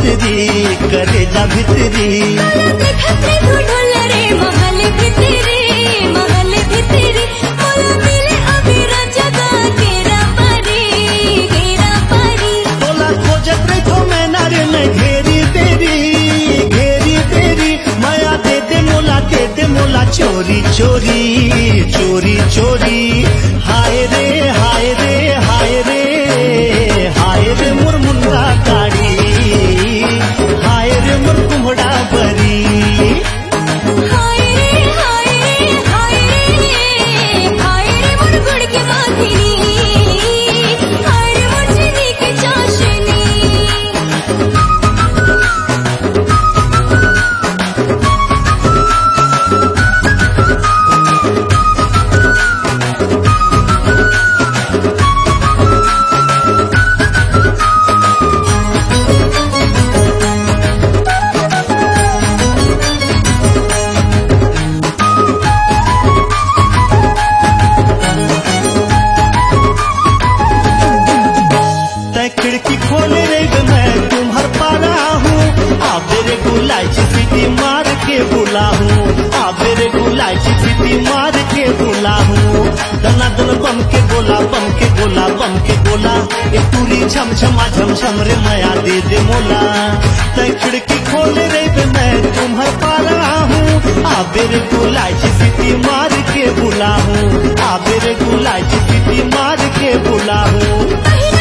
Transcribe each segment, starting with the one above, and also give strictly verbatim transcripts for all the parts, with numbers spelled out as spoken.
भितरी करेला भितरी महल भितरी महल भितरी मोला मिले अभी जगा केरा परी केरा परी तोला खोजत रही तो मैं नारे में घेरी तेरी घेरी तेरी माया दे दे मोला दे दे मोला चोरी चोरी चोरी चोरी हाय रे हाय रे हाय रे हाय रे मोर मुन्ना काड़ी हाय रे मोर कुम्हड़ा बरी हाय रे हाय रे हाय रे हाय रे मोर गुड़ के माखनी हाय रे मोर चीनी की चाशनी खिड़की खोले रे मैं तुम्हार पारा हूँ आबेरे गुलाची सीटी मार के बुला हूँ आबेरे गुलाची सीटी मार के बुला हूँ दना दन बम के गोला बम के गोला बम के गोला एक पूरी छम छमा झम छम रे माया दे दे मोला तय खिड़की खोले रे मैं तुम्हार पारा हूँ आबेरे गुलाची सीटी मार के बुला हूँ आबेरे गुलाची सीटी मार के बुला हूँ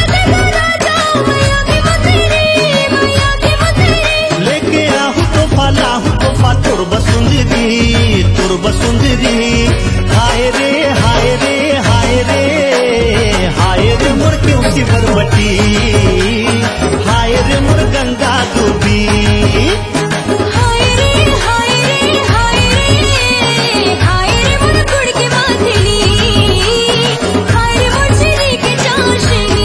लेके आहू तो पालाहू तो पा तोर बसुंदरी तोर बसुंदरी हाय रे हाय रे हाय रे हाय रे मोर क्यों सी बरबटी हाय रे मोर गंगा डूबी हाय रे हाय रे हाय रे हाय रे मोर गुड़ के माखनी हाय रे मोर चीनी की चाशनी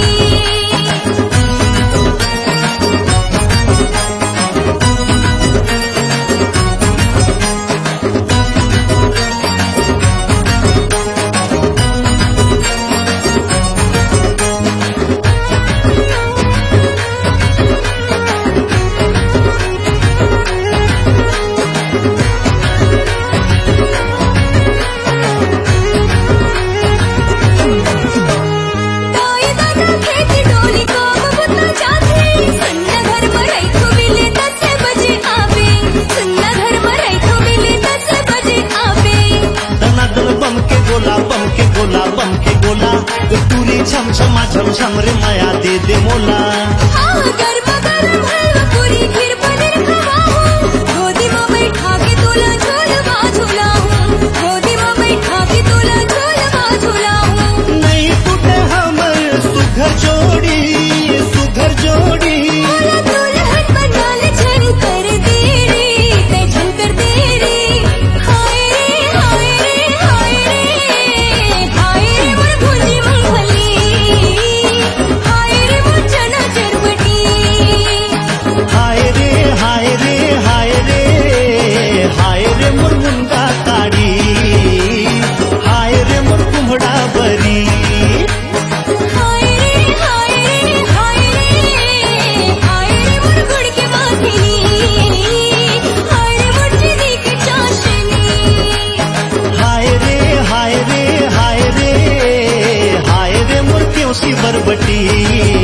छम छमा छम छम रे माया दे दे मोला हाँ गरमा गरम हलवा पूरी खीर पनीर खवाऊं गोदी में बैठा के तोला झूलवा झूलाऊं गोदी में बैठा के तोला झूलवा झूलाऊं नहीं टूटे हमर सुघर जोड़ी सुघर जोड़ी मोला दुल्हन बना ले झन कर देरी ते झन कर देरी हाय रे हाय रे हाय रे हाय रे मोर भुजी मूंगफली हाय रे मोर चना चरबटी हाय रे हाय रे हाय रे हाय रे मोर मुंगा काड़ी हाय रे मोर कुम्हड़ा बरी हाय रे हाय रे हाय रे हाय रे मोर गुड़ के माखनी हाय रे मोर चीनी की चाशनी हाय रे हाय रे हाय रे हाय रे मोर क्यों सी बरबटी